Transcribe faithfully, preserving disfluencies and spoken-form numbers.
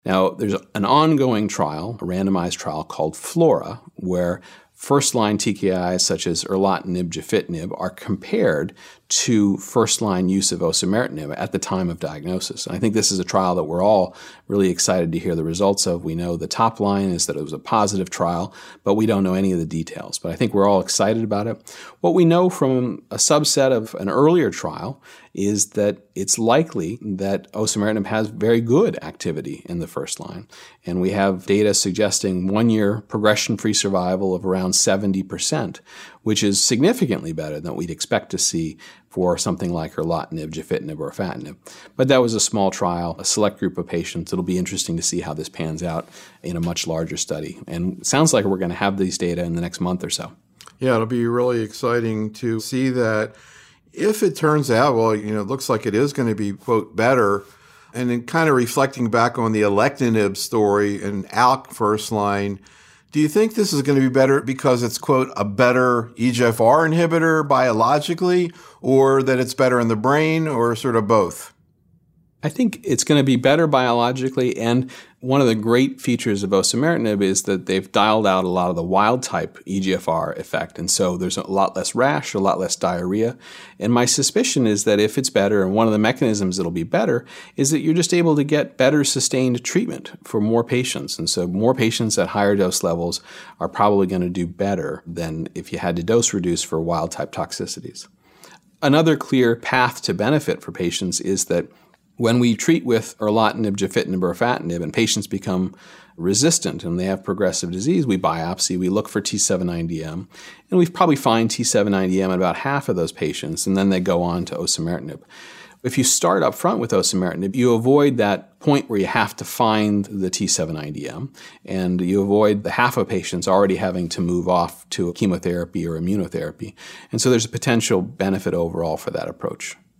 Now, there's an ongoing trial, a randomized trial called FLORA, where first-line T K Is such as erlotinib, gefitinib are compared to first-line use of osimertinib at the time of diagnosis. And I think this is a trial that we're all really excited to hear the results of. We know the top line is that it was a positive trial, but we don't know any of the details. But I think we're all excited about it. What we know from a subset of an earlier trial is that it's likely that osimertinib has very good activity in the first line. And we have data suggesting one-year progression-free survival of around seventy percent, which is significantly better than we'd expect to see for something like erlotinib, gefitinib, or afatinib. But that was a small trial, a select group of patients. It'll be interesting to see how this pans out in a much larger study. And it sounds like we're going to have these data in the next month or so. Yeah, it'll be really exciting to see that. If it turns out, well, you know, it looks like it is going to be, quote, better, and then kind of reflecting back on the alectinib story and ALK first line, do you think this is going to be better because it's, quote, a better E G F R inhibitor biologically, or that it's better in the brain, or sort of both? I think it's going to be better biologically, and one of the great features of osimertinib is that they've dialed out a lot of the wild-type E G F R effect, and so there's a lot less rash, a lot less diarrhea. And my suspicion is that if it's better, and one of the mechanisms it'll be better, is that you're just able to get better sustained treatment for more patients. And so more patients at higher dose levels are probably going to do better than if you had to dose reduce for wild-type toxicities. Another clear path to benefit for patients is that when we treat with erlotinib, gefitinib, or afatinib, and patients become resistant and they have progressive disease, we biopsy, we look for T seven ninety M, and we probably find T seven ninety M in about half of those patients, and then they go on to osimertinib. If you start up front with osimertinib, you avoid that point where you have to find the T seven ninety M, and you avoid the half of patients already having to move off to chemotherapy or immunotherapy. And so there's a potential benefit overall for that approach.